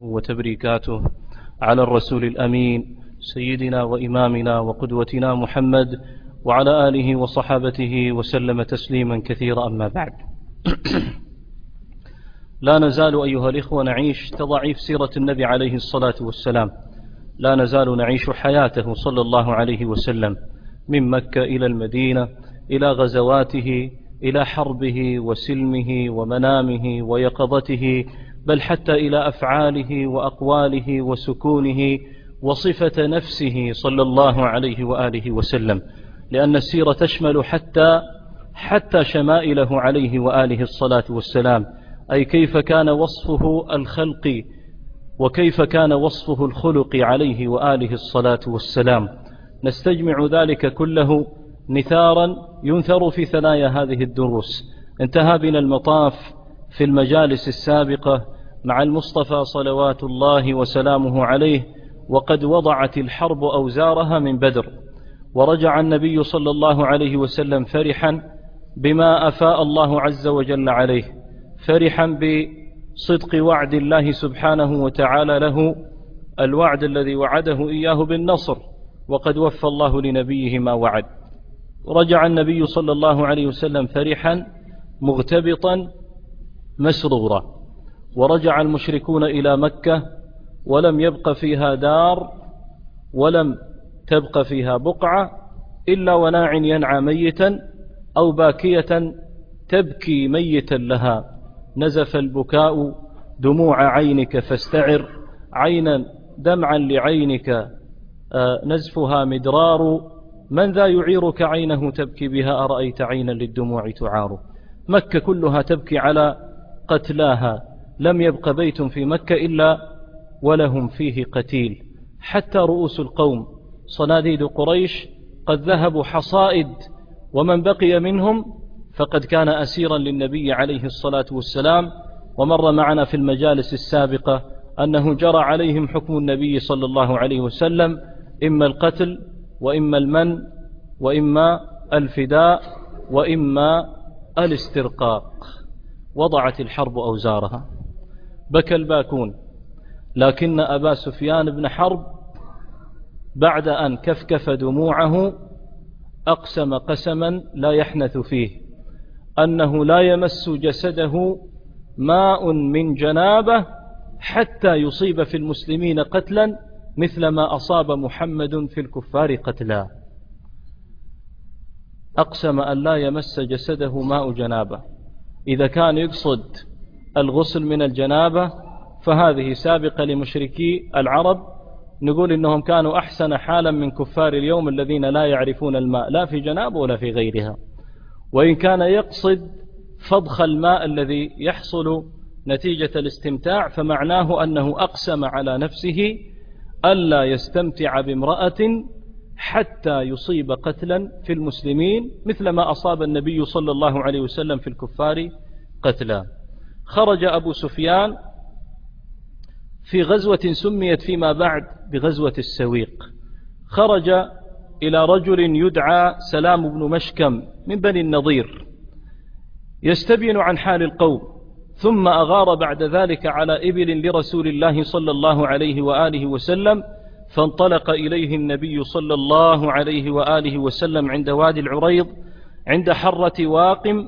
وتبريكاته على الرسول الأمين سيدنا وإمامنا وقدوتنا محمد وعلى آله وصحابته وسلم تسليما كثيرا. أما بعد، لا نزال أيها الإخوة نعيش تضعيف سيرة النبي عليه الصلاة والسلام، لا نزال نعيش حياته صلى الله عليه وسلم من مكة إلى المدينة، إلى غزواته، إلى حربه وسلمه ومنامه ويقظته، بل حتى إلى أفعاله وأقواله وسكونه وصفة نفسه صلى الله عليه وآله وسلم، لأن السيرة تشمل حتى شمائله عليه وآله الصلاة والسلام، أي كيف كان وصفه الخلقي وكيف كان وصفه الخلق عليه وآله الصلاة والسلام. نستجمع ذلك كله نثارا ينثر في ثنايا هذه الدروس. انتهى بنا المطاف في المجالس السابقة مع المصطفى صلوات الله وسلامه عليه وقد وضعت الحرب أوزارها من بدر، ورجع النبي صلى الله عليه وسلم فرحا بما أفاء الله عز وجل عليه، فرحا بصدق وعد الله سبحانه وتعالى له، الوعد الذي وعده إياه بالنصر، وقد وفى الله لنبيه ما وعد. رجع النبي صلى الله عليه وسلم فرحا مغتبطا مسرورا، ورجع المشركون إلى مكة ولم يبق فيها دار ولم تبق فيها بقعة إلا وناع ينعى ميتا أو باكية تبكي ميتا لها. نزف البكاء دموع عينك فاستعر، عينا دمعا لعينك نزفها مدرار، من ذا يعيرك عينه تبكي بها، أرأيت عينا للدموع تعار. مكة كلها تبكي على قتلاها، لم يبق بيت في مكة إلا ولهم فيه قتيل، حتى رؤوس القوم صناديد قريش قد ذهبوا حصائد، ومن بقي منهم فقد كان أسيرا للنبي عليه الصلاة والسلام. ومر معنا في المجالس السابقة أنه جرى عليهم حكم النبي صلى الله عليه وسلم، إما القتل وإما المن وإما الفداء وإما الاسترقاق. وضعت الحرب أوزارها، بكى الباكون، لكن أبا سفيان بن حرب بعد أن كفكف دموعه أقسم قسما لا يحنث فيه أنه لا يمس جسده ماء من جنابه حتى يصيب في المسلمين قتلا مثل ما أصاب محمد في الكفار قتلا. أقسم أن لا يمس جسده ماء جنابه. إذا كان يقصد الغسل من الجنابة فهذه سابقة لمشركي العرب، نقول إنهم كانوا أحسن حالا من كفار اليوم الذين لا يعرفون الماء لا في جنابه ولا في غيرها. وإن كان يقصد فضخ الماء الذي يحصل نتيجة الاستمتاع فمعناه أنه أقسم على نفسه ألا يستمتع بامرأة حتى يصيب قتلا في المسلمين مثل ما أصاب النبي صلى الله عليه وسلم في الكفار قتلا. خرج أبو سفيان في غزوة سميت فيما بعد بغزوة السويق، خرج إلى رجل يدعى سلام بن مشكم من بني النضير يستبين عن حال القوم، ثم أغار بعد ذلك على إبل لرسول الله صلى الله عليه وآله وسلم، فانطلق إليه النبي صلى الله عليه وآله وسلم عند وادي العريض عند حرة واقم،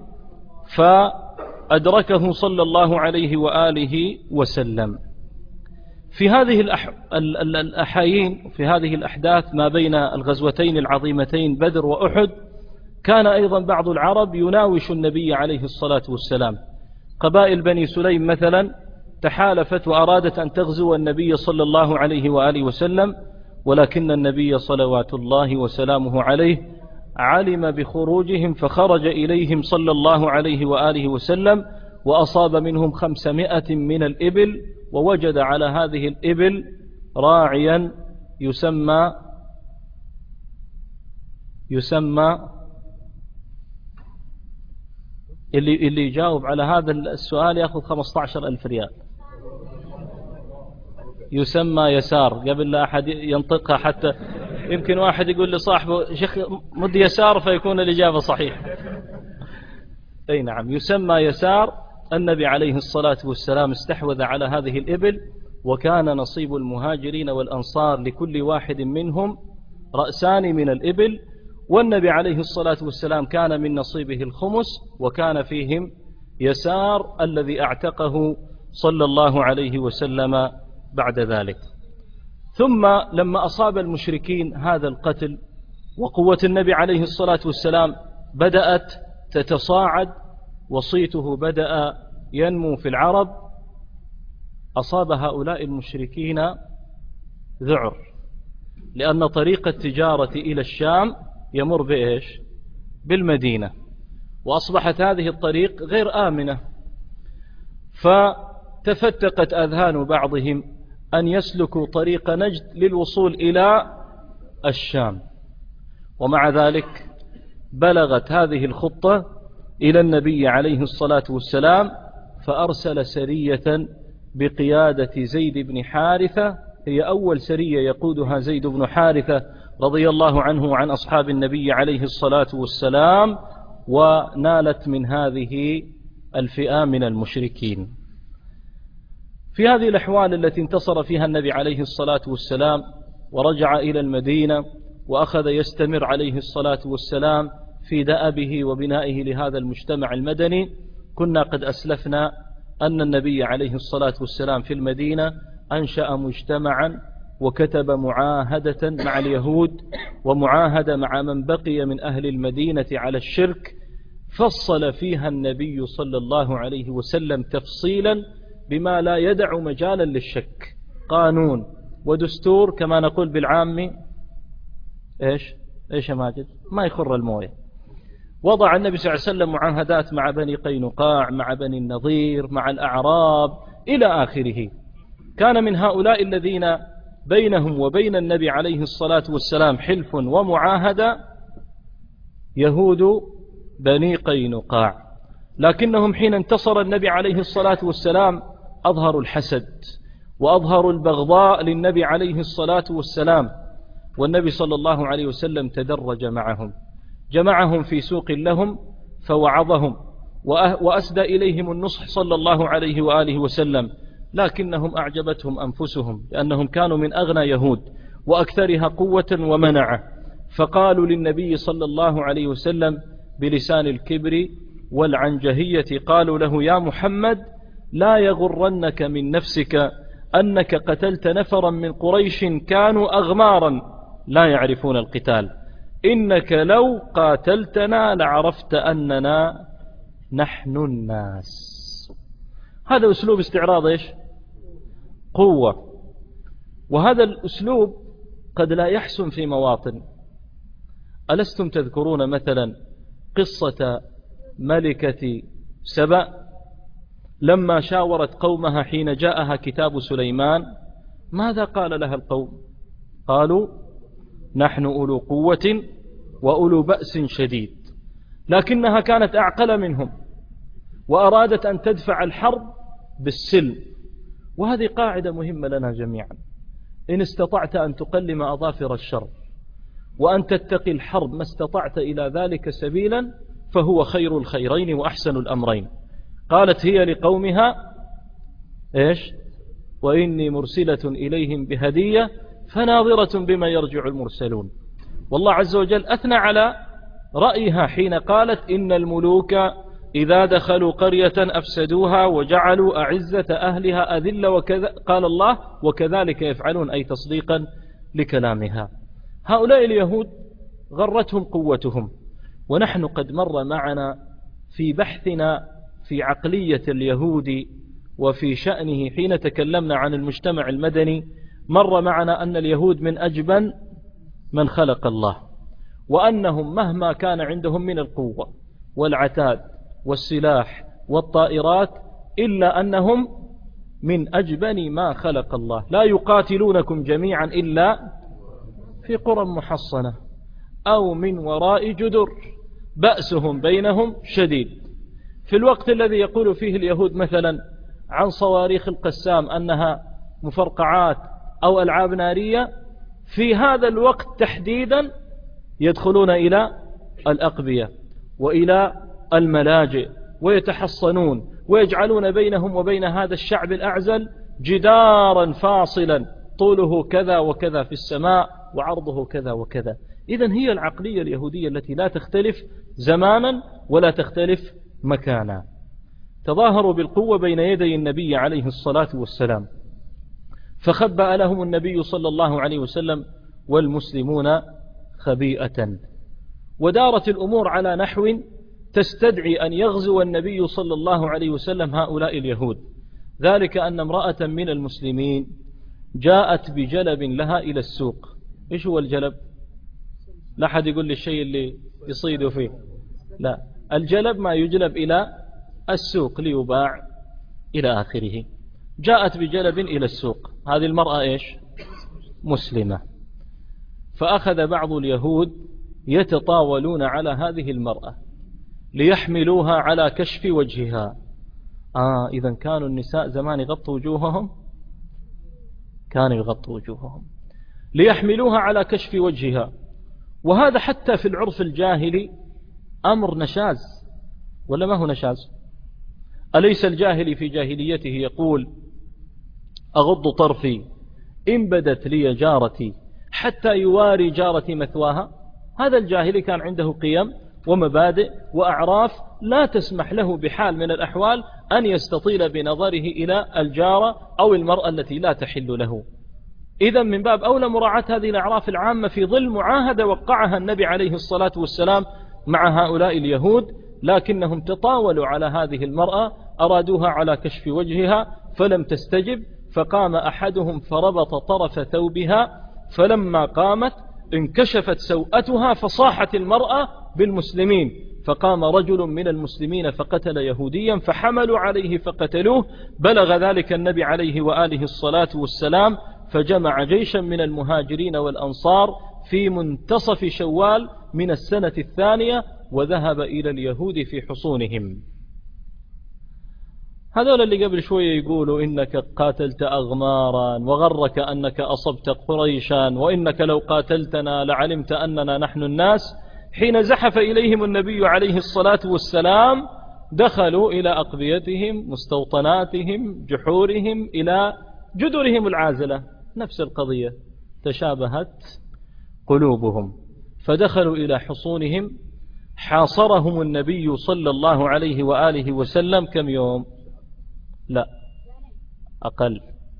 فأدركه صلى الله عليه وآله وسلم. في هذه الأحايين في هذه الأحداث ما بين الغزوتين العظيمتين بدر وأحد، كان أيضا بعض العرب يناوش النبي عليه الصلاة والسلام. قبائل بني سليم مثلا تحالفت وأرادت أن تغزو النبي صلى الله عليه وآله وسلم، ولكن النبي صلوات الله وسلامه عليه علم بخروجهم فخرج إليهم صلى الله عليه وآله وسلم، وأصاب منهم 500 من الإبل، ووجد على هذه الإبل راعيا يسمى اللي يجاوب على هذا السؤال يأخذ 15,000 ريال. يسمى يسار، قبل لا أحد ينطقها حتى يمكن واحد يقول لصاحبه شيخ مد يسار فيكون الإجابة صحيح. أي نعم، يسمى يسار. النبي عليه الصلاة والسلام استحوذ على هذه الإبل وكان نصيب المهاجرين والأنصار لكل واحد منهم رأسان من الإبل، والنبي عليه الصلاة والسلام كان من نصيبه الخمس، وكان فيهم يسار الذي اعتقه صلى الله عليه وسلم بعد ذلك. ثم لما أصاب المشركين هذا القتل وقوة النبي عليه الصلاة والسلام بدأت تتصاعد وصيته بدأ ينمو في العرب، أصاب هؤلاء المشركين ذعر، لأن طريق التجارة إلى الشام يمر بإيش؟ بالمدينة، وأصبحت هذه الطريق غير آمنة، فتفتقت أذهان بعضهم أن يسلكوا طريق نجد للوصول إلى الشام. ومع ذلك بلغت هذه الخطة إلى النبي عليه الصلاة والسلام، فأرسل سرية بقيادة زيد بن حارثة، هي أول سرية يقودها زيد بن حارثة رضي الله عنه وعن أصحاب النبي عليه الصلاة والسلام، ونالت من هذه الفئة من المشركين. في هذه الأحوال التي انتصر فيها النبي عليه الصلاة والسلام ورجع إلى المدينة، وأخذ يستمر عليه الصلاة والسلام في دأبه وبنائه لهذا المجتمع المدني، كنا قد أسلفنا أن النبي عليه الصلاة والسلام في المدينة أنشأ مجتمعا وكتب معاهدة مع اليهود ومعاهدة مع من بقي من أهل المدينة على الشرك، فصل فيها النبي صلى الله عليه وسلم تفصيلا بما لا يدع مجالا للشك، قانون ودستور كما نقول بالعامي. إيش يا ماجد؟ ما يخر المويه. وضع النبي صلى الله عليه وسلم معاهدات مع بني قينقاع، مع بني النضير، مع الأعراب إلى آخره. كان من هؤلاء الذين بينهم وبين النبي عليه الصلاة والسلام حلف ومعاهدة يهود بني قينقاع، لكنهم حين انتصر النبي عليه الصلاة والسلام أظهروا الحسد وأظهروا البغضاء للنبي عليه الصلاة والسلام، والنبي صلى الله عليه وسلم تدرج معهم، جمعهم في سوق لهم فوعظهم وأسدى إليهم النصح صلى الله عليه وآله وسلم، لكنهم أعجبتهم أنفسهم لأنهم كانوا من أغنى يهود وأكثرها قوة ومنعة، فقالوا للنبي صلى الله عليه وسلم بلسان الكبر والعنجهية، قالوا له: يا محمد، لا يغرنك من نفسك أنك قتلت نفرا من قريش كانوا أغمارا لا يعرفون القتال، إنك لو قاتلتنا لعرفت أننا نحن الناس. هذا أسلوب استعراض إيش؟ قوة. وهذا الأسلوب قد لا يحسن في مواطن. ألستم تذكرون مثلا قصة ملكة سبأ لما شاورت قومها حين جاءها كتاب سليمان؟ ماذا قال لها القوم؟ قالوا: نحن أولو قوة وأولو بأس شديد، لكنها كانت أعقل منهم وأرادت أن تدفع الحرب بالسلم. وهذه قاعدة مهمة لنا جميعا: إن استطعت أن تقلم أظافر الشر وأن تتقي الحرب ما استطعت إلى ذلك سبيلا فهو خير الخيرين وأحسن الأمرين. قالت هي لقومها: إيش؟ وإني مرسلة إليهم بهدية فناظرة بما يرجع المرسلون. والله عز وجل أثنى على رأيها حين قالت: إن الملوك إذا دخلوا قرية أفسدوها وجعلوا أعزة أهلها أذلة، قال الله: وكذلك يفعلون، أي تصديقا لكلامها. هؤلاء اليهود غرتهم قوتهم، ونحن قد مر معنا في بحثنا في عقلية اليهود وفي شأنه حين تكلمنا عن المجتمع المدني، مر معنا أن اليهود من أجبن من خلق الله، وأنهم مهما كان عندهم من القوة والعتاد والسلاح والطائرات إلا أنهم من أجبن ما خلق الله، لا يقاتلونكم جميعا إلا في قرى محصنة أو من وراء جدر بأسهم بينهم شديد. في الوقت الذي يقول فيه اليهود مثلا عن صواريخ القسام أنها مفرقعات أو ألعاب نارية، في هذا الوقت تحديدا يدخلون إلى الأقبية وإلى الملاجئ ويتحصنون ويجعلون بينهم وبين هذا الشعب الأعزل جدارا فاصلا طوله كذا وكذا في السماء وعرضه كذا وكذا. إذن هي العقلية اليهودية التي لا تختلف زمانا ولا تختلف مكانا. تظاهروا بالقوة بين يدي النبي عليه الصلاة والسلام، فخبأ لهم النبي صلى الله عليه وسلم والمسلمون خبيئة، ودارت الأمور على نحو تستدعي أن يغزو النبي صلى الله عليه وسلم هؤلاء اليهود. ذلك أن امرأة من المسلمين جاءت بجلب لها إلى السوق. إيش هو الجلب؟ لا أحد يقول لي الشيء اللي يصيد فيه، لا، الجلب ما يجلب إلى السوق ليباع إلى آخره. جاءت بجلب إلى السوق، هذه المرأة إيش؟ مسلمة. فأخذ بعض اليهود يتطاولون على هذه المرأة ليحملوها على كشف وجهها. إذا كانوا النساء زمان يغطوا وجوههم، كانوا يغطوا وجوههم ليحملوها على كشف وجهها. وهذا حتى في العرف الجاهلي أمر نشاز، ولا ما هو نشاز؟ أليس الجاهلي في جاهليته يقول أغض طرفي إن بدت لي جارتي حتى يواري جارتي مثواها؟ هذا الجاهلي كان عنده قيم ومبادئ وأعراف لا تسمح له بحال من الأحوال أن يستطيل بنظره إلى الجارة أو المرأة التي لا تحل له. إذا من باب أولى مراعاة هذه الأعراف العامة في ظل معاهدة وقعها النبي عليه الصلاة والسلام مع هؤلاء اليهود، لكنهم تطاولوا على هذه المرأة، أرادوها على كشف وجهها فلم تستجب، فقام أحدهم فربط طرف ثوبها، فلما قامت انكشفت سوءتها فصاحت المرأة بالمسلمين، فقام رجل من المسلمين فقتل يهوديا فحملوا عليه فقتلوه. بلغ ذلك النبي عليه وآله الصلاة والسلام، فجمع جيشا من المهاجرين والأنصار في منتصف شوال من السنة الثانية وذهب إلى اليهود في حصونهم. هذول اللي قبل شوية يقولوا إنك قاتلت أغمارا وغرك أنك أصبت قريشا وإنك لو قاتلتنا لعلمت أننا نحن الناس، حين زحف إليهم النبي عليه الصلاة والسلام دخلوا إلى أقبيتهم، مستوطناتهم، جحورهم، إلى جدرهم العازلة. نفس القضية، تشابهت قلوبهم، فدخلوا إلى حصونهم. حاصرهم النبي صلى الله عليه وآله وسلم كم يوم؟ لا أقل،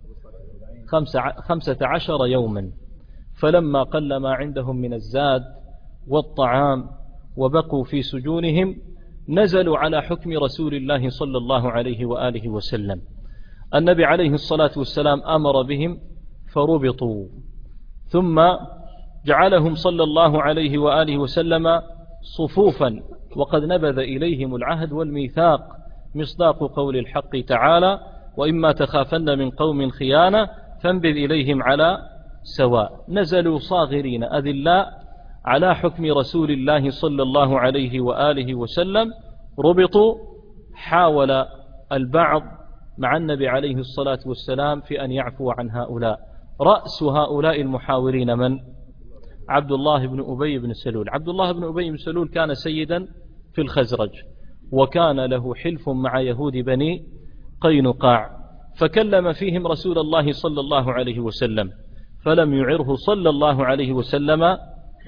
15 يوما. فلما قل ما عندهم من الزاد والطعام وبقوا في سجونهم، نزلوا على حكم رسول الله صلى الله عليه وآله وسلم. النبي عليه الصلاة والسلام أمر بهم فربطوا، ثم جعلهم صلى الله عليه وآله وسلم صفوفا، وقد نبذ إليهم العهد والميثاق، مصداق قول الحق تعالى: وإما تخافن من قوم خيانة فانبذ إليهم على سواء. نزلوا صاغرين أذلاء على حكم رسول الله صلى الله عليه وآله وسلم، ربطوا. حاول البعض مع النبي عليه الصلاة والسلام في أن يعفو عن هؤلاء. رأس هؤلاء المحاورين من؟ عبد الله بن أبي بن سلول. عبد الله بن أبي بن سلول كان سيدا في الخزرج، وكان له حلف مع يهود بني قينقاع، فكلم فيهم رسول الله صلى الله عليه وسلم، فلم يعره صلى الله عليه وسلم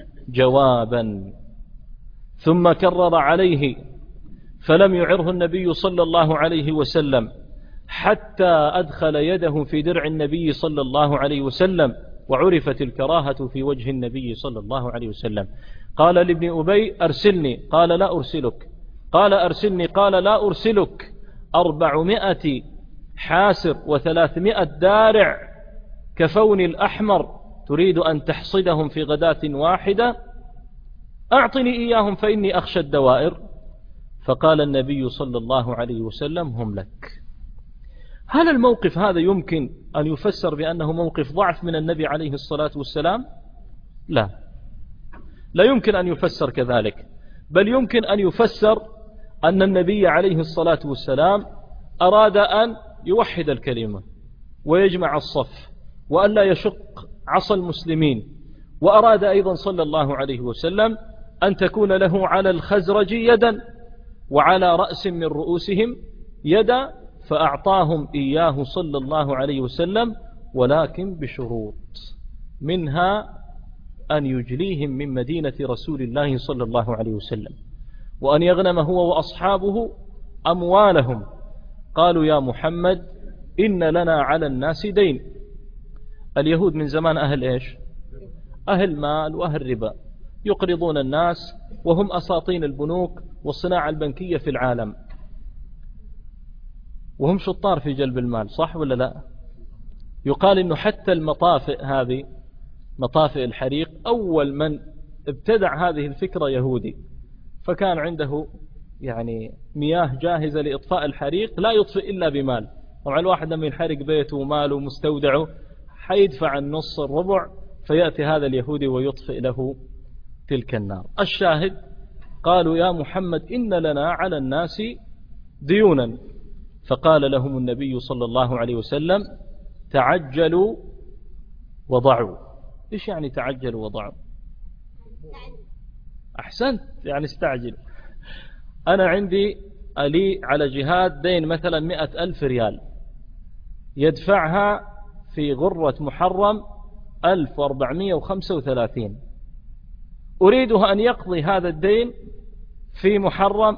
جوابا، ثم كرر عليه فلم يعره النبي صلى الله عليه وسلم حتى أدخل يده في درع النبي صلى الله عليه وسلم، وعرفت الكراهة في وجه النبي صلى الله عليه وسلم. قال لابن أبي: أرسلني. قال: لا أرسلك. قال: أرسلني. قال: لا أرسلك. 400 حاسر و300 دارع كفون الأحمر تريد أن تحصدهم في غداة واحدة؟ أعطني إياهم فإني أخشى الدوائر. فقال النبي صلى الله عليه وسلم: هم لك. هل الموقف هذا يمكن أن يفسر بأنه موقف ضعف من النبي عليه الصلاة والسلام؟ لا، لا يمكن أن يفسر كذلك، بل يمكن أن يفسر أن النبي عليه الصلاة والسلام أراد أن يوحد الكلمة ويجمع الصف وأن لا يشق عصا المسلمين، وأراد أيضا صلى الله عليه وسلم أن تكون له على الخزرج يدا وعلى رأس من رؤوسهم يدا، فأعطاهم إياه صلى الله عليه وسلم، ولكن بشروط، منها أن يجليهم من مدينة رسول الله صلى الله عليه وسلم، وأن يغنم هو وأصحابه أموالهم. قالوا يا محمد إن لنا على الناس دين. اليهود من زمان أهل إيش؟ أهل مال وأهل ربا، يقرضون الناس، وهم أساطين البنوك والصناعة البنكية في العالم، وهم شطار في جلب المال، صح ولا لا؟ يقال إنه حتى المطافئ هذه، مطافئ الحريق، أول من ابتدع هذه الفكرة يهودي، فكان عنده يعني مياه جاهزة لإطفاء الحريق، لا يطفئ إلا بمال. طبعا الواحد لما ينحرق بيته وماله ومستودعه حيدفع النص الربع، فيأتي هذا اليهودي ويطفئ له تلك النار. الشاهد، قالوا يا محمد إن لنا على الناس ديونا. فقال لهم النبي صلى الله عليه وسلم تعجلوا وضعوا. إيش يعني تعجلوا وضعوا؟ أحسنت، يعني استعجل. أنا عندي ألي على جهاد دين مثلا 100,000 ريال، يدفعها في غرة محرم 1435، أريده أن يقضي هذا الدين في محرم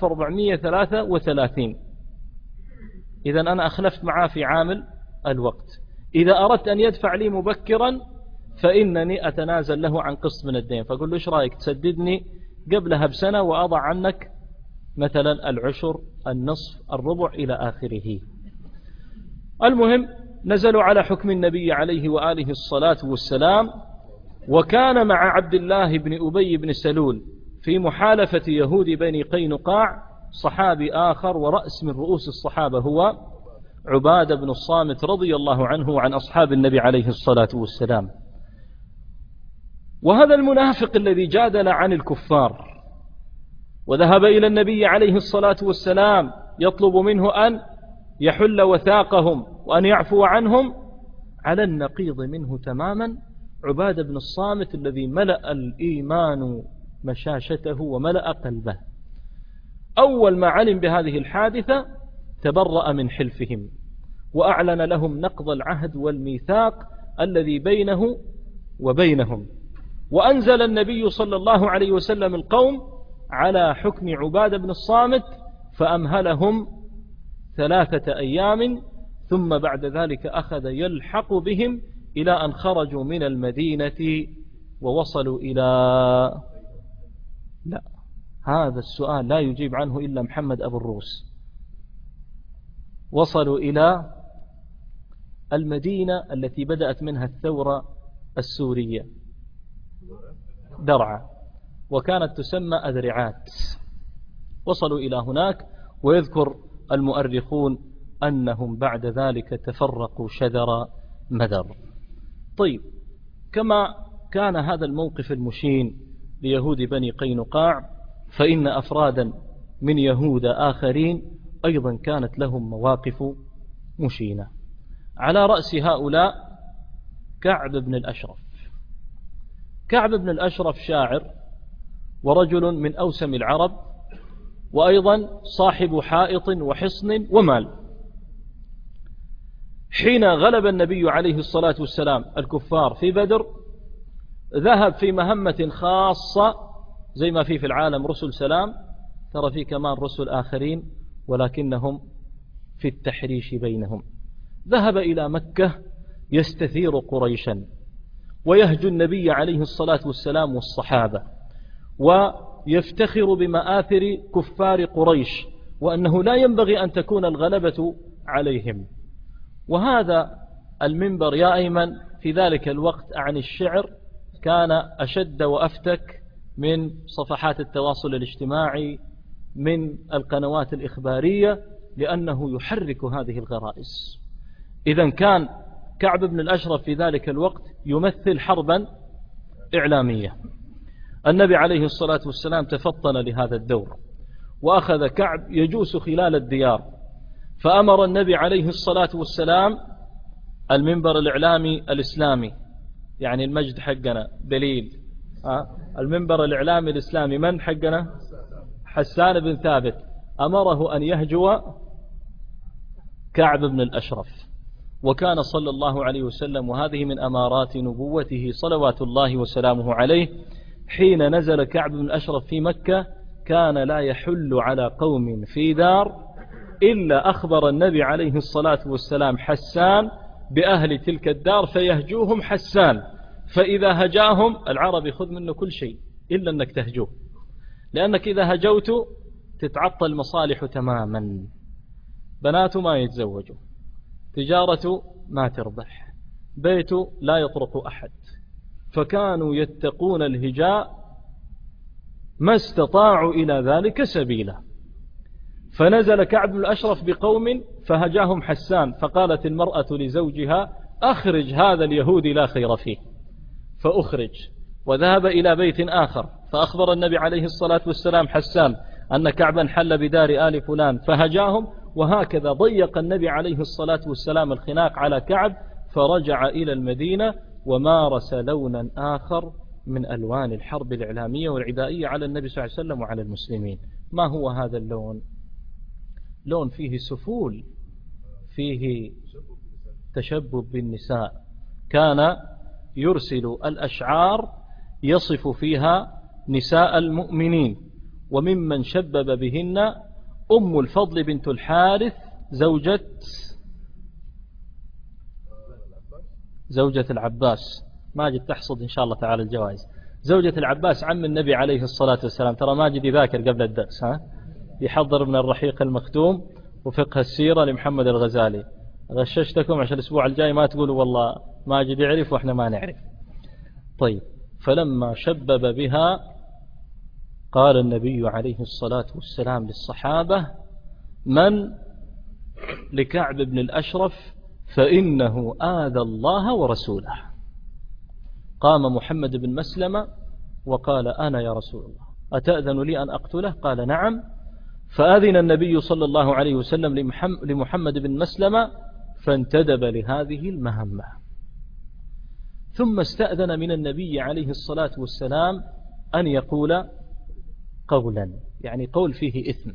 1433. إذا أنا أخلفت معاه في عامل الوقت. إذا أردت أن يدفع لي مبكرا فإنني أتنازل له عن قسط من الدين، فأقول له إيش رأيك تسددني قبلها بسنة وأضع عنك مثلا العشر، النصف، الربع، إلى آخره. المهم نزلوا على حكم النبي عليه وآله الصلاة والسلام. وكان مع عبد الله بن أبي بن سلول في محالفة يهود بني قينقاع صحابي آخر، ورأس من رؤوس الصحابة هو عبادة بن الصامت رضي الله عنه وعن أصحاب النبي عليه الصلاة والسلام. وهذا المنافق الذي جادل عن الكفار وذهب إلى النبي عليه الصلاة والسلام يطلب منه أن يحل وثاقهم وأن يعفو عنهم، على النقيض منه تماما عبادة بن الصامت الذي ملأ الإيمان مشاشته وملأ قلبه. أول ما علم بهذه الحادثة تبرأ من حلفهم، وأعلن لهم نقض العهد والميثاق الذي بينه وبينهم. وأنزل النبي صلى الله عليه وسلم القوم على حكم عبادة بن الصامت، فأمهلهم 3 أيام، ثم بعد ذلك أخذ يلحق بهم إلى أن خرجوا من المدينة ووصلوا إلى، لا، هذا السؤال لا يجيب عنه إلا محمد أبو الروس. وصلوا إلى المدينة التي بدأت منها الثورة السورية، درعا، وكانت تسمى أذرعات. وصلوا إلى هناك، ويذكر المؤرخون أنهم بعد ذلك تفرقوا شذر مذر. طيب، كما كان هذا الموقف المشين ليهود بني قينقاع، فإن أفرادا من يهود آخرين أيضا كانت لهم مواقف مشينة. على رأس هؤلاء كعب بن الأشرف. كعب بن الأشرف شاعر ورجل من أوسم العرب، وأيضا صاحب حائط وحصن ومال. حين غلب النبي عليه الصلاة والسلام الكفار في بدر، ذهب في مهمة خاصة، زي ما في العالم رسل سلام، ترى في كمان رسل آخرين ولكنهم في التحريش بينهم. ذهب إلى مكة يستثير قريشا ويهجو النبي عليه الصلاة والسلام والصحابة، ويفتخر بمآثر كفار قريش، وأنه لا ينبغي أن تكون الغلبة عليهم. وهذا المنبر يا أيمن في ذلك الوقت عن الشعر كان أشد وأفتك من صفحات التواصل الاجتماعي، من القنوات الإخبارية، لأنه يحرك هذه الغرائز. إذن كان كعب بن الأشرف في ذلك الوقت يمثل حربا إعلامية. النبي عليه الصلاة والسلام تفطن لهذا الدور، وأخذ كعب يجوس خلال الديار، فأمر النبي عليه الصلاة والسلام المنبر الإعلامي الإسلامي، يعني المجد حقنا دليل، المنبر الإعلامي الإسلامي من حقنا؟ حسان بن ثابت، أمره أن يهجو كعب بن الأشرف. وكان صلى الله عليه وسلم، وهذه من أمارات نبوته صلوات الله وسلامه عليه، حين نزل كعب بن الأشرف في مكة كان لا يحل على قوم في دار إلا أخبر النبي عليه الصلاة والسلام حسان بأهل تلك الدار فيهجوهم حسان، فإذا هجاهم العرب يخذ منه كل شيء إلا أنك تهجوه، لأنك إذا هجوت تتعطل مصالح تماما، بناته ما يتزوجوا، تجارته ما تربح، بيته لا يطرق أحد، فكانوا يتقون الهجاء ما استطاعوا إلى ذلك سبيلا. فنزل كعب بن الأشرف بقوم فهجاهم حسان، فقالت المرأة لزوجها أخرج هذا اليهودي لا خير فيه، فأخرج، وذهب إلى بيت آخر فأخبر النبي عليه الصلاة والسلام حسان أن كعبا حل بدار آل فلان فهجاهم، وهكذا ضيق النبي عليه الصلاة والسلام الخناق على كعب، فرجع إلى المدينة ومارس لونا آخر من ألوان الحرب الإعلامية والعدائية على النبي صلى الله عليه وسلم وعلى المسلمين. ما هو هذا اللون؟ لون فيه سفول، فيه تشبب بالنساء، كان يرسل الأشعار يصف فيها نساء المؤمنين، وممن شبب بهن أم الفضل بنت الحارث زوجة العباس. ماجد تحصد إن شاء الله تعالى الجوائز. زوجة العباس عم النبي عليه الصلاة والسلام. ترى ماجد يذاكر قبل الدرس، يحضر من الرحيق المختوم وفقه السيرة لمحمد الغزالي. غششتكم عشان الأسبوع الجاي ما تقولوا والله ماجد يعرف وإحنا ما نعرف. طيب، فلما شبب بها قال النبي عليه الصلاة والسلام للصحابة: من لكعب بن الأشرف فإنه آذى الله ورسوله. قام محمد بن مسلمة وقال: أنا يا رسول الله، أتأذن لي أن أقتله؟ قال: نعم. فأذن النبي صلى الله عليه وسلم لمحمد بن مسلمة فانتدب لهذه المهمة. ثم استأذن من النبي عليه الصلاة والسلام أن يقول قولا، يعني قول فيه إثم،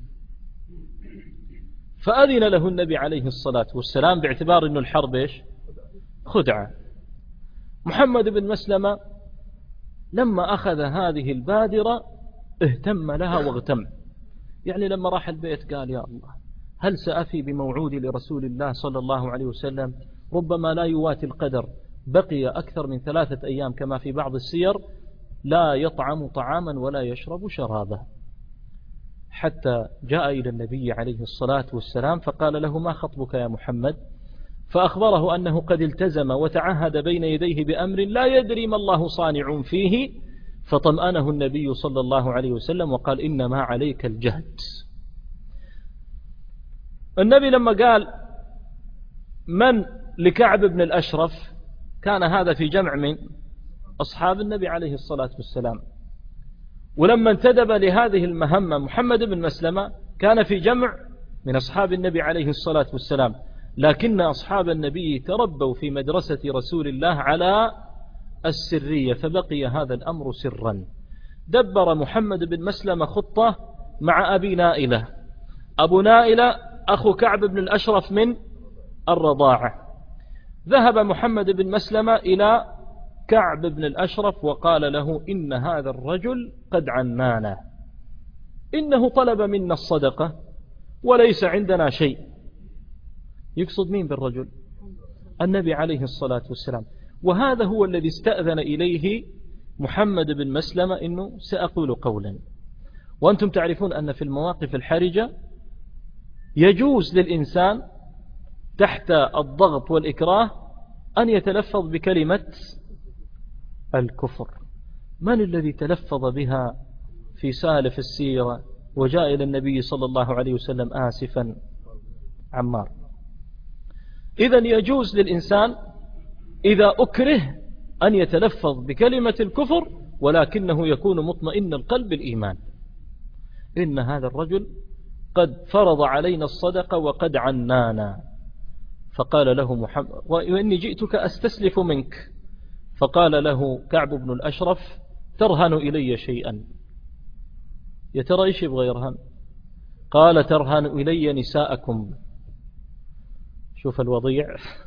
فأذن له النبي عليه الصلاة والسلام باعتبار أن الحرب إيش؟ خدعة. محمد بن مسلمة لما أخذ هذه البادرة اهتم لها واغتم، يعني لما راح البيت قال: يا الله، هل سأفي بموعودي لرسول الله صلى الله عليه وسلم؟ ربما لا يواتي القدر، بقي أكثر من 3 أيام كما في بعض السير لا يطعم طعاما ولا يشرب شرابا، حتى جاء إلى النبي عليه الصلاة والسلام فقال له: ما خطبك يا محمد؟ فأخبره أنه قد التزم وتعهد بين يديه بأمر لا يدري ما الله صانع فيه، فطمأنه النبي صلى الله عليه وسلم وقال: إنما عليك الجهد. النبي لما قال من لكعب بن الأشرف كان هذا في جمع من أصحاب النبي عليه الصلاة والسلام، ولما انتدب لهذه المهمة محمد بن مسلمة كان في جمع من أصحاب النبي عليه الصلاة والسلام، لكن أصحاب النبي تربوا في مدرسة رسول الله على السرية، فبقي هذا الأمر سرا. دبر محمد بن مسلمة خطة مع أبي نائلة. أبو نائلة أخو كعب بن الأشرف من الرضاعة. ذهب محمد بن مسلمة إلى كعب بن الأشرف وقال له: إن هذا الرجل قد عنانا، إنه طلب منا الصدقة وليس عندنا شيء. يقصد مين بالرجل؟ النبي عليه الصلاة والسلام. وهذا هو الذي استأذن إليه محمد بن مسلمة إنه سأقول قولا. وأنتم تعرفون أن في المواقف الحرجة يجوز للإنسان تحت الضغط والإكراه أن يتلفظ بكلمة الكفر. من الذي تلفظ بها في سالف السيرة وجاء إلى النبي صلى الله عليه وسلم آسفا؟ عمار. إذن يجوز للإنسان إذا أكره أن يتلفظ بكلمة الكفر، ولكنه يكون مطمئن القلب بالإيمان. إن هذا الرجل قد فرض علينا الصدقة وقد عنانا. فقال له محمد: وإني جئتك أستسلف منك. فقال له كعب بن الأشرف: ترهن إلي شيئا. يا ترى إيش يبغى يرهن؟ قال: ترهن إلي نساءكم. شوف الوضيع.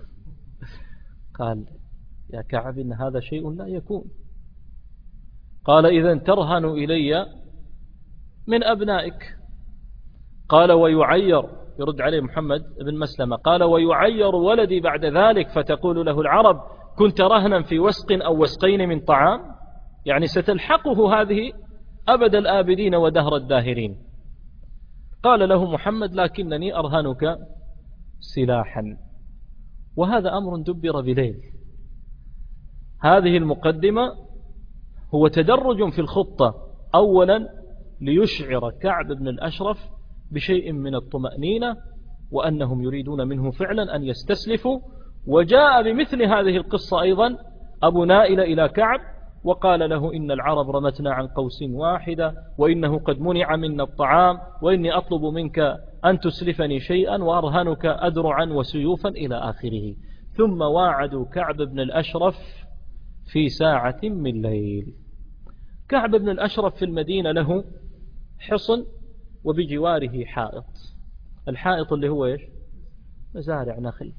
قال يا كعب إن هذا شيء لا يكون. قال إذن ترهن إلي من أبنائك. قال ويعير، يرد عليه محمد بن مسلمة، قال ويعير ولدي بعد ذلك فتقول له العرب كنت رهنا في وسق أو وسقين من طعام، يعني ستلحقه هذه أبد الآبدين ودهر الداهرين. قال له محمد لكنني أرهنك سلاحا. وهذا أمر دبر بليل. هذه المقدمة هو تدرج في الخطة، أولا ليشعر كعب بن الأشرف بشيء من الطمأنينة وأنهم يريدون منه فعلا أن يستسلفوا. وجاء بمثل هذه القصة أيضا أبو نائلة إلى كعب وقال له إن العرب رمتنا عن قوس واحدة وإنه قد منع منا الطعام وإني أطلب منك أن تسلفني شيئا وأرهنك أدرعا وسيوفا إلى آخره. ثم واعدوا كعب بن الأشرف في ساعة من ليل. كعب بن الأشرف في المدينة له حصن وبجواره حائط. الحائط اللي هو إيش؟ مزارع نخل.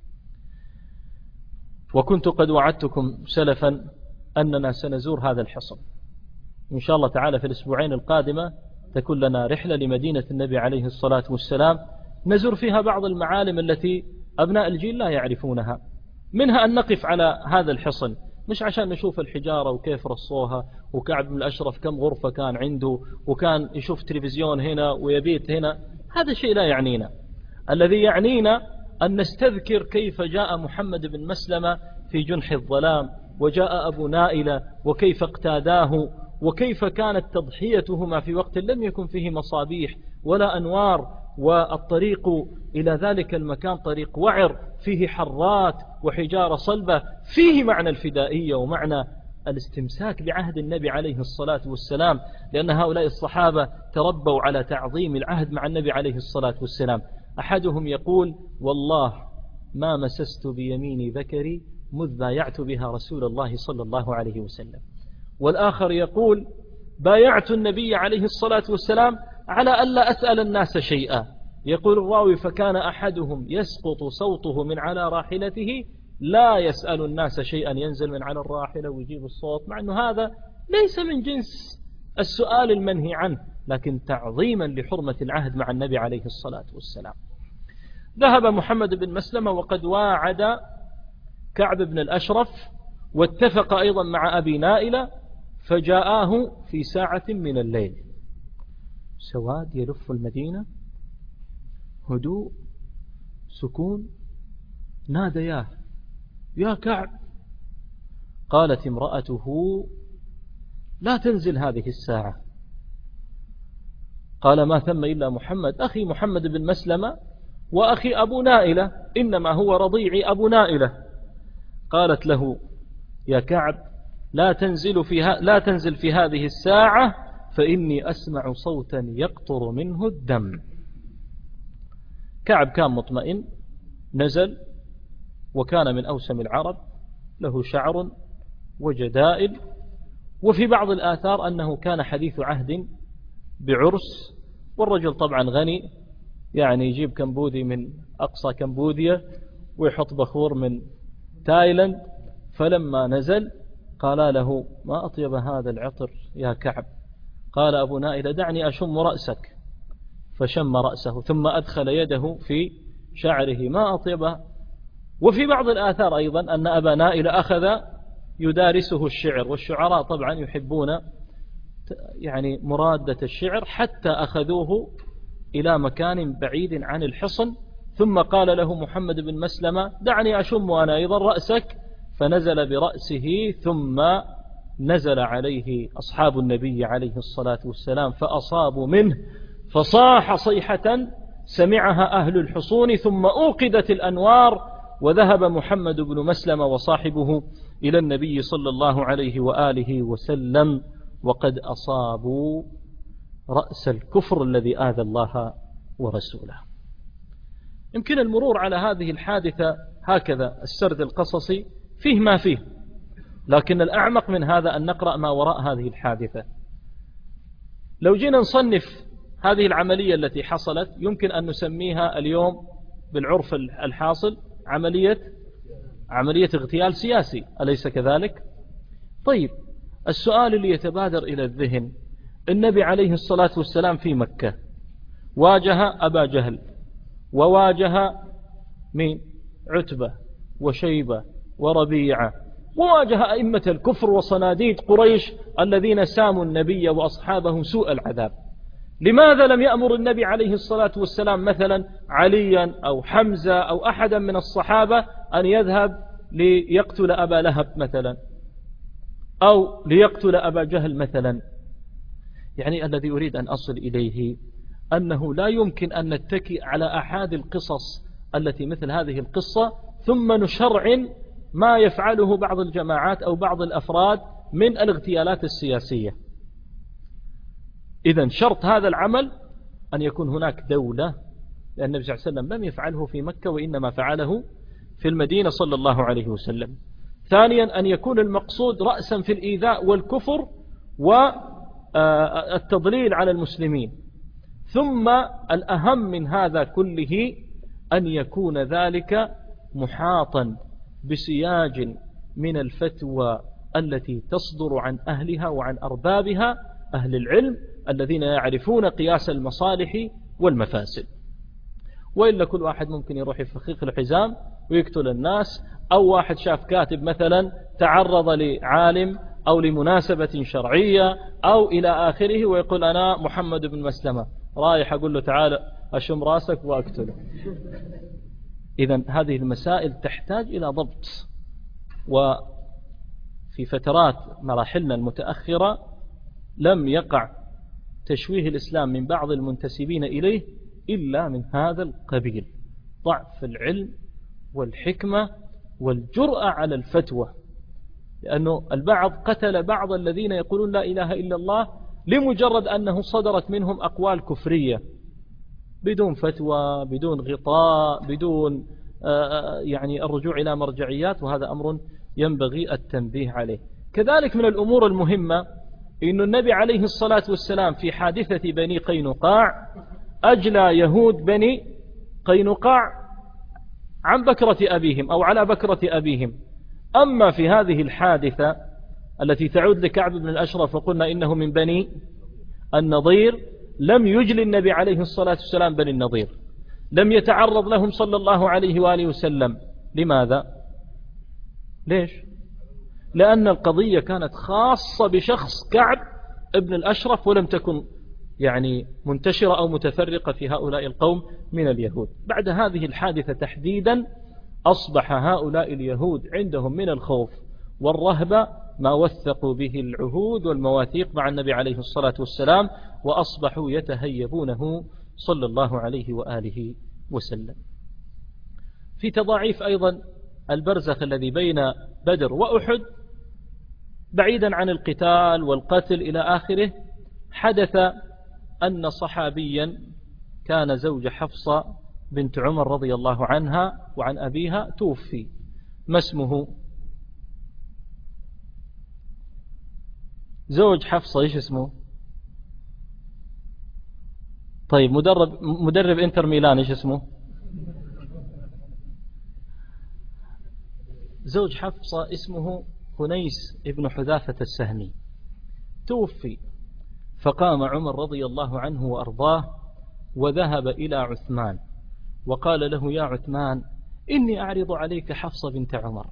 وكنت قد وعدتكم سلفا أننا سنزور هذا الحصن إن شاء الله تعالى في الأسبوعين القادمة. تكون لنا رحلة لمدينة النبي عليه الصلاة والسلام نزور فيها بعض المعالم التي أبناء الجيل لا يعرفونها. منها أن نقف على هذا الحصن مش عشان نشوف الحجارة وكيف رصوها وكعب بن الأشرف كم غرفة كان عنده وكان يشوف تلفزيون هنا ويبيت هنا، هذا شيء لا يعنينا. الذي يعنينا أن نستذكر كيف جاء محمد بن مسلمة في جنح الظلام وجاء أبو نائلة وكيف اقتاداه وكيف كانت تضحيتهما في وقت لم يكن فيه مصابيح ولا أنوار، والطريق إلى ذلك المكان طريق وعر فيه حرات وحجارة صلبة، فيه معنى الفدائية ومعنى الاستمساك بعهد النبي عليه الصلاة والسلام، لأن هؤلاء الصحابة تربوا على تعظيم العهد مع النبي عليه الصلاة والسلام. أحدهم يقول والله ما مسست بيميني ذكري مذ بايعت بها رسول الله صلى الله عليه وسلم. والآخر يقول بايعت النبي عليه الصلاة والسلام على ألا أسأل الناس شيئا. يقول الراوي فكان أحدهم يسقط صوته من على راحلته لا يسأل الناس شيئا، ينزل من على الراحلة ويجيب الصوت، مع أنه هذا ليس من جنس السؤال المنهي عنه، لكن تعظيما لحرمة العهد مع النبي عليه الصلاة والسلام. ذهب محمد بن مسلمة وقد واعد كعب بن الأشرف واتفق أيضا مع أبي نائلة، فجاءاه في ساعة من الليل. سواد يلف المدينة، هدوء، سكون. نادياه يا كعب. قالت امرأته لا تنزل هذه الساعة. قال ما ثم إلا محمد أخي محمد بن مسلمة وأخي أبو نائلة، إنما هو رضيعي أبو نائلة. قالت له يا كعب لا تنزل في هذه الساعة فإني أسمع صوتا يقطر منه الدم. كعب كان مطمئن، نزل وكان من أوسم العرب، له شعر وجدائل، وفي بعض الآثار أنه كان حديث عهد بعرس، والرجل طبعا غني، يعني يجيب كمبودي من أقصى كمبوديا ويحط بخور من تايلاند. فلما نزل قال له ما أطيب هذا العطر يا كعب. قال أبو نائلة دعني أشم رأسك، فشم رأسه ثم أدخل يده في شعره ما أطيبه. وفي بعض الآثار أيضا أن أبا نائلة أخذ يدارسه الشعر، والشعراء طبعا يحبون يعني مرادة الشعر، حتى أخذوه إلى مكان بعيد عن الحصن. ثم قال له محمد بن مسلمة دعني أشم أنا أيضا رأسك، فنزل برأسه، ثم نزل عليه أصحاب النبي عليه الصلاة والسلام فأصابوا منه، فصاح صيحة سمعها أهل الحصون، ثم أوقدت الأنوار، وذهب محمد بن مسلمة وصاحبه إلى النبي صلى الله عليه وآله وسلم وقد أصابوا رأس الكفر الذي آذى الله ورسوله. يمكن المرور على هذه الحادثة هكذا السرد القصصي فيه ما فيه، لكن الأعمق من هذا أن نقرأ ما وراء هذه الحادثة. لو جينا نصنف هذه العملية التي حصلت يمكن أن نسميها اليوم بالعرف الحاصل عملية اغتيال سياسي، أليس كذلك؟ طيب، السؤال اللي يتبادر إلى الذهن، النبي عليه الصلاة والسلام في مكة واجه أبا جهل، وواجه من عتبة وشيبة وربيعة، وواجه أئمة الكفر وصناديد قريش الذين ساموا النبي وأصحابه سوء العذاب. لماذا لم يأمر النبي عليه الصلاة والسلام مثلا عليا أو حمزة أو أحدا من الصحابة أن يذهب ليقتل أبا لهب مثلا، أو ليقتل أبا جهل مثلا؟ يعني الذي أريد أن أصل إليه أنه لا يمكن أن نتكئ على أحد القصص التي مثل هذه القصة ثم نشرع ما يفعله بعض الجماعات أو بعض الأفراد من الاغتيالات السياسية. إذن شرط هذا العمل أن يكون هناك دولة، لأن النبي صلى الله عليه وسلم لم يفعله في مكة وإنما فعله في المدينة صلى الله عليه وسلم. ثانيا، أن يكون المقصود رأسا في الإيذاء والكفر والتضليل على المسلمين. ثم الأهم من هذا كله أن يكون ذلك محاطا بسياج من الفتوى التي تصدر عن أهلها وعن أربابها، أهل العلم الذين يعرفون قياس المصالح والمفاسد. وإلا كل واحد ممكن يروح يفخخ الحزام ويقتل الناس، أو واحد شاف كاتب مثلا تعرض لعالم أو لمناسبة شرعية أو إلى آخره ويقول أنا محمد بن مسلمة، رايح أقول له تعال أشم راسك وأقتله. إذن هذه المسائل تحتاج إلى ضبط. وفي فترات مراحلنا المتأخرة لم يقع تشويه الإسلام من بعض المنتسبين إليه إلا من هذا القبيل، ضعف العلم والحكمة والجرأة على الفتوى. لأنه البعض قتل بعض الذين يقولون لا إله إلا الله لمجرد أنه صدرت منهم أقوال كفرية بدون فتوى، بدون غطاء، بدون يعني الرجوع إلى مرجعيات، وهذا أمر ينبغي التنبيه عليه. كذلك من الأمور المهمة إن النبي عليه الصلاة والسلام في حادثة بني قينقاع أجلى يهود بني قينقاع عن بكرة أبيهم أو على بكرة أبيهم. أما في هذه الحادثة التي تعود لكعب بن الأشرف وقلنا إنه من بني النضير، لم يجلي النبي عليه الصلاة والسلام بني النضير، لم يتعرض لهم صلى الله عليه وآله وسلم. لماذا؟ ليش؟ لأن القضية كانت خاصة بشخص كعب ابن الأشرف، ولم تكن يعني منتشرة أو متفرقة في هؤلاء القوم من اليهود. بعد هذه الحادثة تحديدا أصبح هؤلاء اليهود عندهم من الخوف والرهبة ما وثقوا به العهود والمواثيق مع النبي عليه الصلاة والسلام، وأصبحوا يتهيبونه صلى الله عليه وآله وسلم. في تضاعيف أيضا البرزخ الذي بين بدر وأحد، بعيدا عن القتال والقتل إلى آخره، حدث أن صحابيا كان زوج حفصة بنت عمر رضي الله عنها وعن أبيها توفي. ما اسمه؟ زوج حفصة إيش اسمه؟ طيب مدرب انتر ميلان إيش اسمه؟ زوج حفصة اسمه خنيس ابن حذافة السهمي، توفي. فقام عمر رضي الله عنه وأرضاه وذهب إلى عثمان وقال له يا عثمان إني أعرض عليك حفصة بنت عمر.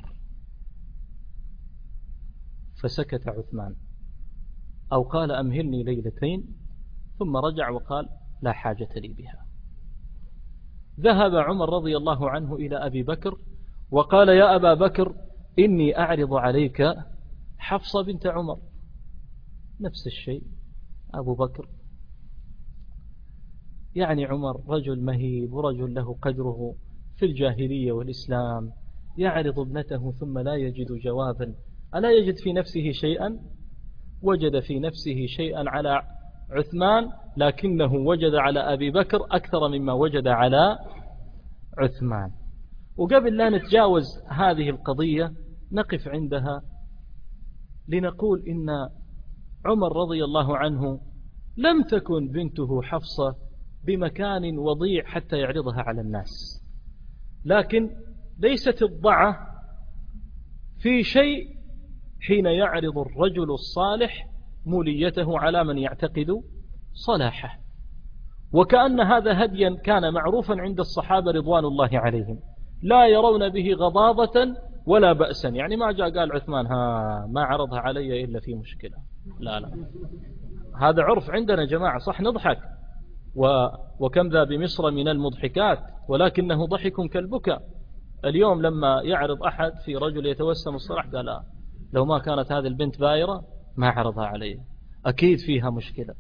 فسكت عثمان أو قال أمهلني ليلتين، ثم رجع وقال لا حاجة لي بها. ذهب عمر رضي الله عنه إلى أبي بكر وقال يا أبا بكر إني أعرض عليك حفصة بنت عمر. نفس الشيء أبو بكر. يعني عمر رجل مهيب ورجل له قدره في الجاهلية والإسلام، يعرض ابنته ثم لا يجد جوابا. ألا يجد في نفسه شيئا؟ وجد في نفسه شيئا على عثمان، لكنه وجد على أبي بكر أكثر مما وجد على عثمان. وقبل لا نتجاوز هذه القضية نقف عندها لنقول إن عمر رضي الله عنه لم تكن بنته حفصة بمكان وضيع حتى يعرضها على الناس. لكن ليست الضعة في شيء حين يعرض الرجل الصالح موليته على من يعتقد صلاحه، وكأن هذا هديا كان معروفا عند الصحابة رضوان الله عليهم، لا يرون به غضاضة ولا بأسا. يعني ما جاء قال عثمان ما عرضها علي إلا في مشكلة، لا، هذا عرف عندنا جماعة، صح نضحك وكم ذا بمصر من المضحكات ولكنه ضحك كالبكاء. اليوم لما يعرض أحد في رجل يتوسم الصلاح قال لو ما كانت هذه البنت بايرة ما عرضها علي، أكيد فيها مشكلة.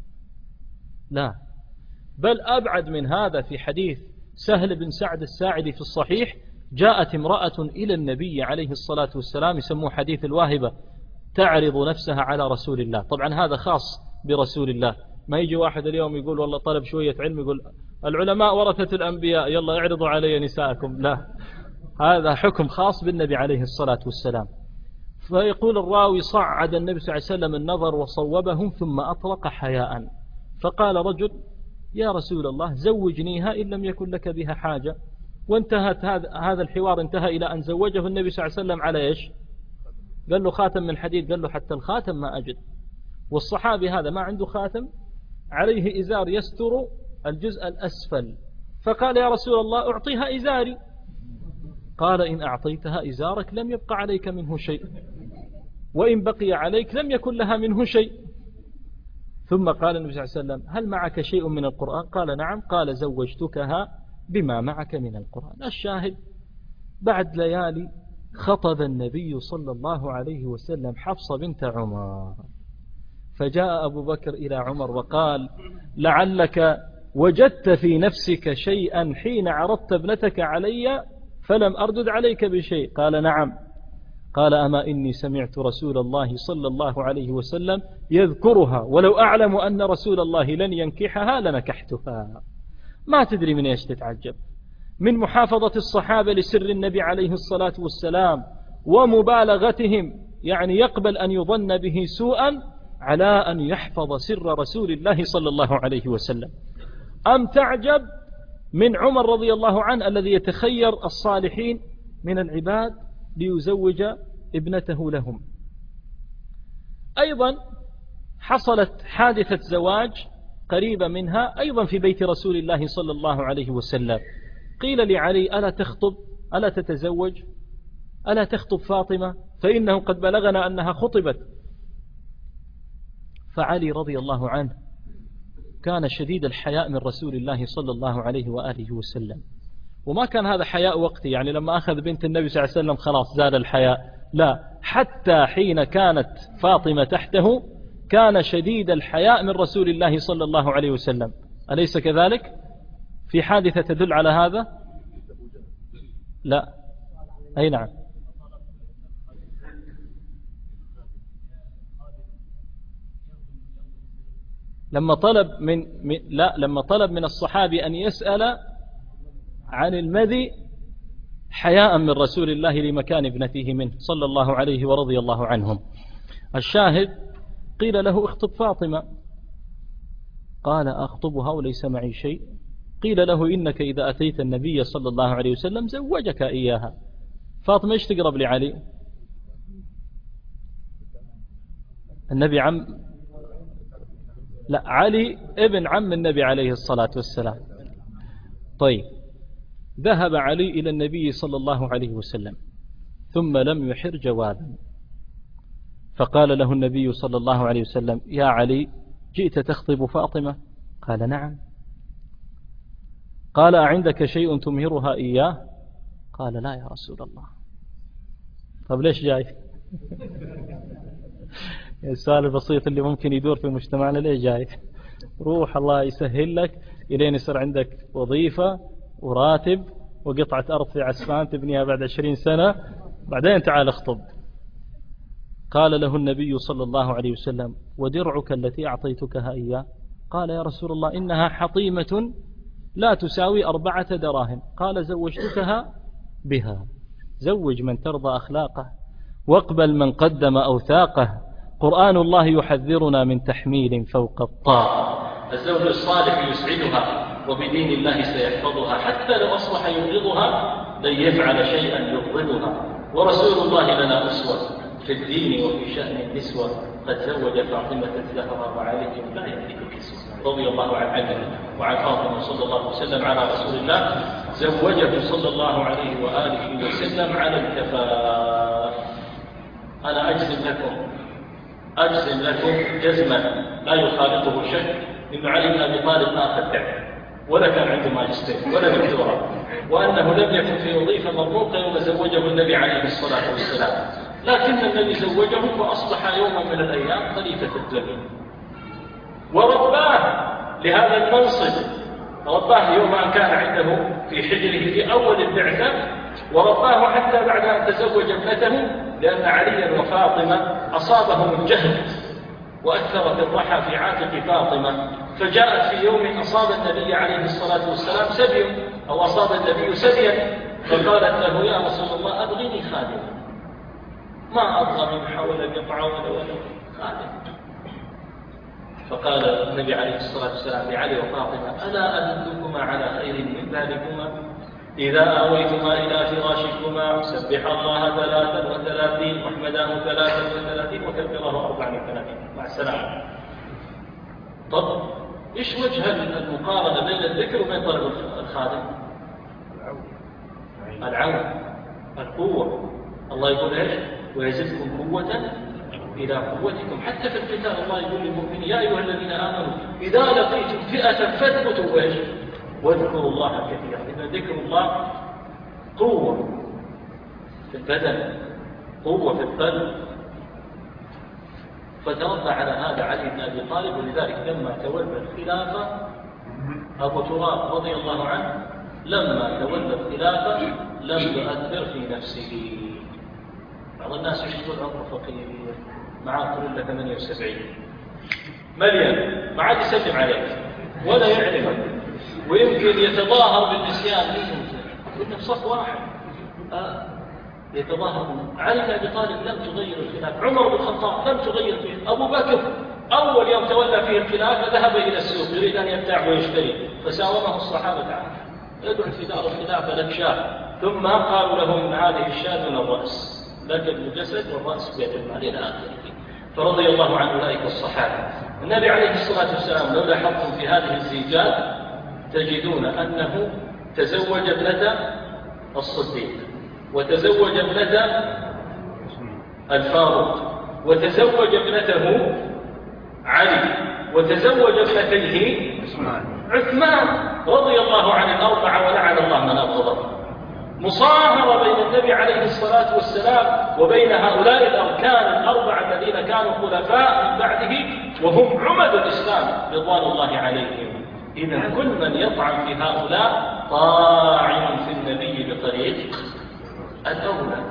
لا، بل أبعد من هذا. في حديث سهل بن سعد الساعدي في الصحيح، جاءت امرأة إلى النبي عليه الصلاة والسلام، يسموه حديث الواهبة، تعرض نفسها على رسول الله. طبعا هذا خاص برسول الله، ما يجي واحد اليوم يقول والله طلب شوية علم يقول العلماء ورثة الأنبياء يلا اعرضوا علي نساءكم، لا، هذا حكم خاص بالنبي عليه الصلاة والسلام. فيقول الراوي صعد النبي صلى الله عليه وسلم النظر وصوبهم ثم أطلق حياء، فقال رجل يا رسول الله زوجنيها إن لم يكن لك بها حاجة. وانتهت هذا الحوار انتهى إلى أن زوجه النبي صلى الله عليه وسلم على إيش؟ قال له خاتم من حديد، قال له حتى الخاتم ما أجد. والصحابي هذا ما عنده خاتم، عليه إزار يستر الجزء الأسفل، فقال يا رسول الله أعطيها إزاري. قال إن أعطيتها إزارك لم يبقى عليك منه شيء، وإن بقي عليك لم يكن لها منه شيء. ثم قال النبي صلى الله عليه وسلم هل معك شيء من القرآن؟ قال نعم. قال زوجتكها بما معك من القرآن. الشاهد بعد ليالي خطب النبي صلى الله عليه وسلم حفصة بنت عمر، فجاء أبو بكر إلى عمر وقال لعلك وجدت في نفسك شيئا حين عرضت ابنتك علي فلم أردد عليك بشيء. قال نعم. قال أما إني سمعت رسول الله صلى الله عليه وسلم يذكرها، ولو أعلم أن رسول الله لن ينكحها لنكحتها. ما تدري من إيش تتعجب، من محافظة الصحابة لسر النبي عليه الصلاة والسلام ومبالغتهم، يعني يقبل أن يظن به سوءا على أن يحفظ سر رسول الله صلى الله عليه وسلم. أم تعجب من عمر رضي الله عنه الذي يتخير الصالحين من العباد ليزوج ابنته لهم. أيضا حصلت حادثة زواج قريبة منها أيضا في بيت رسول الله صلى الله عليه وسلم. قيل لعلي ألا تخطب، ألا تتزوج، ألا تخطب فاطمة، فإنه قد بلغنا أنها خطبت. فعلي رضي الله عنه كان شديد الحياء من رسول الله صلى الله عليه وآله وسلم، وما كان هذا حياء وقتي يعني لما أخذ بنت النبي صلى الله عليه وسلم خلاص زال الحياء، لا، حتى حين كانت فاطمة تحته كان شديد الحياء من رسول الله صلى الله عليه وسلم. أليس كذلك؟ في حادثة تدل على هذا؟ لا، أي نعم. لما طلب من الصحابي أن يسأل عن المذي حياء من رسول الله لمكان ابنته منه صلى الله عليه ورضي الله عنهم. الشاهد قيل له اخطب فاطمة، قال أخطبها وليس معي شيء. قيل له إنك إذا أتيت النبي صلى الله عليه وسلم زوجك إياها. فاطمة ايش تقرب لعلي؟ النبي لا، علي ابن عم النبي عليه الصلاة والسلام. طيب، ذهب علي إلى النبي صلى الله عليه وسلم ثم لم يحر جوابا، فقال له النبي صلى الله عليه وسلم يا علي جئت تخطب فاطمة؟ قال نعم. قال أعندك شيء تمهرها إياه؟ قال لا يا رسول الله. طب ليش جاي؟ السؤال البسيط اللي ممكن يدور في مجتمعنا، ليه جاي؟ روح الله يسهل لك إلين يصير عندك وظيفة وراتب وقطعة أرض في عسفان تبنيها بعد 20 سنة، بعدين تعال اخطب. قال له النبي صلى الله عليه وسلم ودرعك التي أعطيتكها إياه؟ قال يا رسول الله إنها حطيمة لا تساوي 4 دراهم. قال زوجتكها بها. زوج من ترضى أخلاقه واقبل من قدم أوثاقه. قرآن الله يحذرنا من تحميل فوق الطاقة. الزوج الصالح يسعدها وبدين الله سيحفظها، حتى لو أصبح يبغضها لن يفعل شيئا يبغضها. ورسول الله لنا أسوة في الدين وفي شأن النسوة، قد زوج فاطمة الزهراء وعلي لا يملك الكسوة رضي الله عن علي وعن فاطمة صلى الله عليه وسلم على رسول الله، زوجه صلى الله عليه وآله وسلم على الكفاف. أنا أجزم لكم جزما لا يخالطه شك إن علي بن أبي طالب ما أخذ دعم ولا كان عنده ماجستير ولا دكتوراه، وأنه لم يكن في وظيفة مرموقة يوم زوجه النبي عليه الصلاة والسلام، لكن النبي زوجه وأصبح يوما من الأيام خليفة الدنيا، ورباه لهذا المنصب، رباه يوم أن كان عنده في حجره في أول البعثة، ورباه حتى بعد أن تزوج ابنته، لأن عليا وفاطمة أصابهم الجهد وأثرت الرحى في عاتق فاطمة، فجاءت في يوم أصاب النبي عليه الصلاة والسلام سبي، أو أصاب النبي سبيا، فقالت له يا رسول الله أبغني خادما، ما أبغى من حول يقع ولا خادم. فقال النبي عليه الصلاة والسلام لعلي وفاطمة ألا أدلكما على خير من ذلكما؟ إذا آويتما إلى فراشكما سبح الله 33 واحمداه 33 وكبره 34 مع السلامة. طب إيش وجه المقارنة بين الذكر وبين طلب الخادم؟ العون، القوة. الله يقول إيش؟ ويزدكم قوة إلى قوتكم. حتى في القتال الله يقول للمؤمنين يا أيها الذين آمنوا إذا لقيتم فئة فاثبتوا وإيش؟ واذكروا الله كثيرا. إذا ذكر الله قوة في البدن، قوة في القلب. فتربى على هذا علي بن أبي طالب، ولذلك لما تولى الخلافة أبو تراب رضي الله عنه لما تولى الخلافة لم يؤثر في نفسه. بعض الناس يشتغل عمره فقير معاه كل له 78 مليون، ما عاد يسلم عليك ولا يعرفك، ويمكن يتظاهر بالنسيان كنا في صف واحد يتظاهر. علي بن أبي طالب لم تغير الخلافة، عمر بن الخطاب لم تغير فيه، أبو بكر أول يوم تولى فيه الخلافة ذهب إلى السوق يريد أن يبتاع ويشتري، فساومه الصحابة عنه ادعو في دار الخلافة لك شاة، ثم قالوا له إن هذه الشاة من الرأس، لك الجسد والرأس بيد المال إلى آخره. فرضي الله عن أولئك الصحابة. النبي عليه الصلاة والسلام لو لاحظتم في هذه الزيجات تجدون أنه تزوج ابنة الصديق، وتزوج ابنة الفاروق، وتزوج ابنته علي، وتزوج ابنتيه عثمان رضي الله عن الأربعة ولعن الله من أبغضهم. مصاهرة بين النبي عليه الصلاة والسلام وبين هؤلاء الأركان الأربعة الذين كانوا خلفاء من بعده وهم عمد الإسلام رضوان الله عليهم. إذا كل من يطعن في هؤلاء طاعن في النبي بطريق الأولى.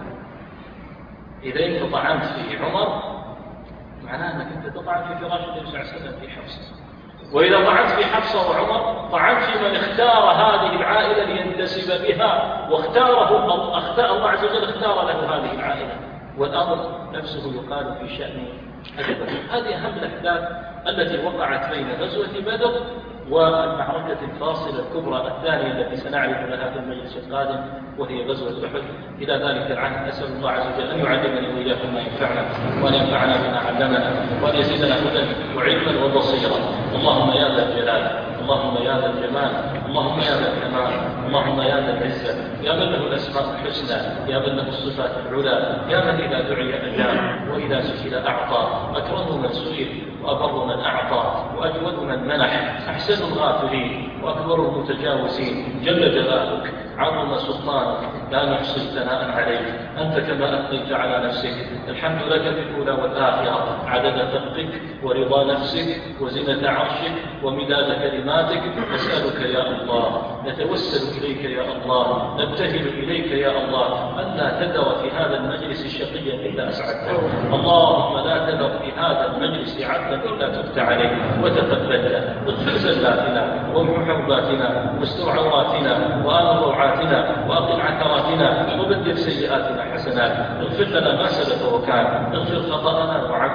إذا أنت طعنت في عمر معناه أنك أنت تطعن في فراش النبي صلى الله عليه وسلم في حفصة، وإذا طعنت في حفصة وعمر طعنت في من اختار هذه العائلة لينتسب بها، واختاره الله عز وجل اختار له هذه العائلة. والأمر نفسه يقال في شأن أبي بكر. هذه أهم الأحداث التي وقعت بين غزوة بدر والمعركة الفاصلة الكبرى الثانية التي سنعرف لها في المجلس القادم وهي غزوة أحد. إلى ذلك العهد أسأل الله عز وجل أن يعلمني وإياكم ما ينفعنا، وأن ينفعنا بما علمنا، وأن يزيدنا هدى وعلما وبصيرا. اللهم يا ذا الجلال، اللهم يا ذا الجمال، اللهم يا ذا الكمال، اللهم يا ذا العزة، يا من له الأسماء الحسنى، يا من له الصفات العلى، يا من إذا دعي أجاب وإذا سئل أعطى، أكرم من سئل وأبر من أعطى وأجود من منح، أحسن الغافلين وأكبر المتجاوزين، جل جلالك عظم سلطانك لا نحصي ثناء عليك، أنت كما أثنيت على نفسك. الحمد لك في الأولى والآخرة عدد خلقك ورضا نفسك وزنة عرشك ومداد كلماتك. نسألك يا الله، نتوسل إليك يا الله، نبتهل إليك يا الله أن لا تذر في هذا المجلس شقيا إلا أسعدته. اللهم لا تذر في هذا المجلس عبدا إلا تبت عليه وتقبلته. اغفر زلاتنا وامح حرباتنا واستر عوراتنا وآمن روعاتنا وأقل عثراتنا وبدل سيئاتنا حسنات. اغفر لنا ما سلف وكان، اغفر خطأنا وعمدنا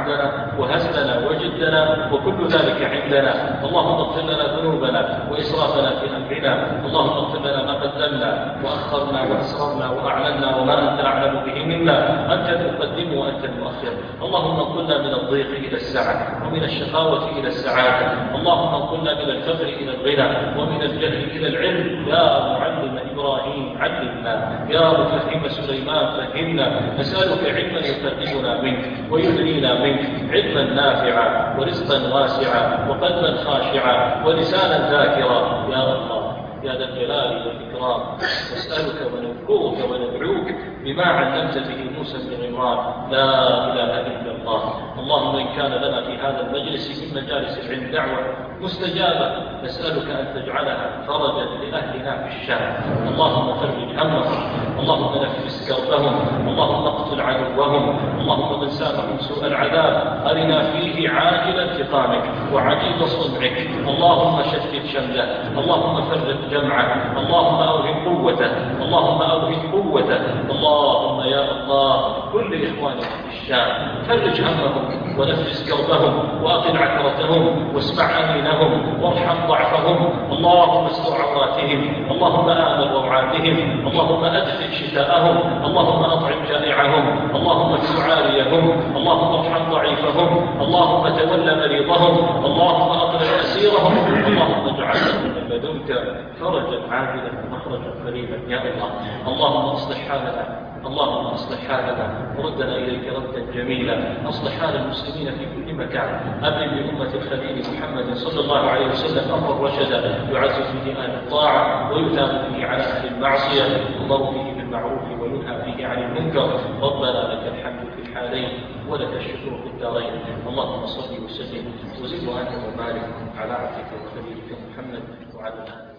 عبدنا وهزلنا وجدنا وكل ذلك عندنا. اللهم اغفر لنا ذنوبنا وإسرافنا في أمرنا. اللهم اغفر لنا ما قدمنا وأخرنا وأسررنا وأعلنا وما أنت أعلم به منا. أنت المقدم وأنت المؤخر. اللهم انقلنا من الضيق إلى السعة ومن الشقاوة إلى السعادة. اللهم انقلنا من الفقر إلى الغنى ومن الجهل إلى العلم. يا معلم إبراهيم علمنا، يا مفهم سليمان فهمنا. نسألك علما يقربنا منك ويدنينا منك، علما نافعا ورزقا واسعا وقلبا خاشعا ولسانا ذاكرا يا الله يا ذا الجلال والإكرام. نسألك ونذكرك وندعوك بما علمت به موسى بن عمران، لا إله إلا الله. اللهم إن كان لنا في هذا المجلس من مجالس العلم دعوة مستجابة، نسألك أن تجعلها فرجا لأهلنا في الشام. اللهم فرج همهم، اللهم نفس كربهم، اللهم اقتل عدوهم، اللهم من سامهم سوء العذاب أرنا فيه عاجل انتقامك وعجيب صنعك. اللهم شتت شمله، اللهم فرق جمعه، اللهم أوهن قوته، اللهم أوهن قوته. اللهم يا الله كل إخواننا في الشام فرج همهم ونفس كربهم وأقل عثرتهم واسمع أمينهم وارحم ضعفهم. اللهم استر عوراتهم، اللهم آمن روعاتهم، اللهم أدفئ شتاءهم، اللهم أطعم جائعهم، اللهم اكس عاريهم، اللهم ارحم ضعيفهم، اللهم تولى مريضهم، اللهم أقلل أسيرهم، اللهم اجعل من لدنك فرجا عاجلا ومخرجا قريبا يا الله. اللهم اصلح حالنا، اللهم اصلح حالنا وردنا إليك ردا جميلا. اصلح حال المسلمين في كل مكان. أبلغ بأمة الخليل محمد صلى الله عليه وسلم أمر رشدا يعز فيه أهل الطاعة ويثاب فيه على أهل المعصية، يؤمر فيه بالمعروف وينهى فيه عن المنكر. ربنا لك الحمد في الحالين ولك الشكر في الدارين. اللهم صل وسلم وزد وأنعم وبارك على عبدك وخليلك محمد وعلى آله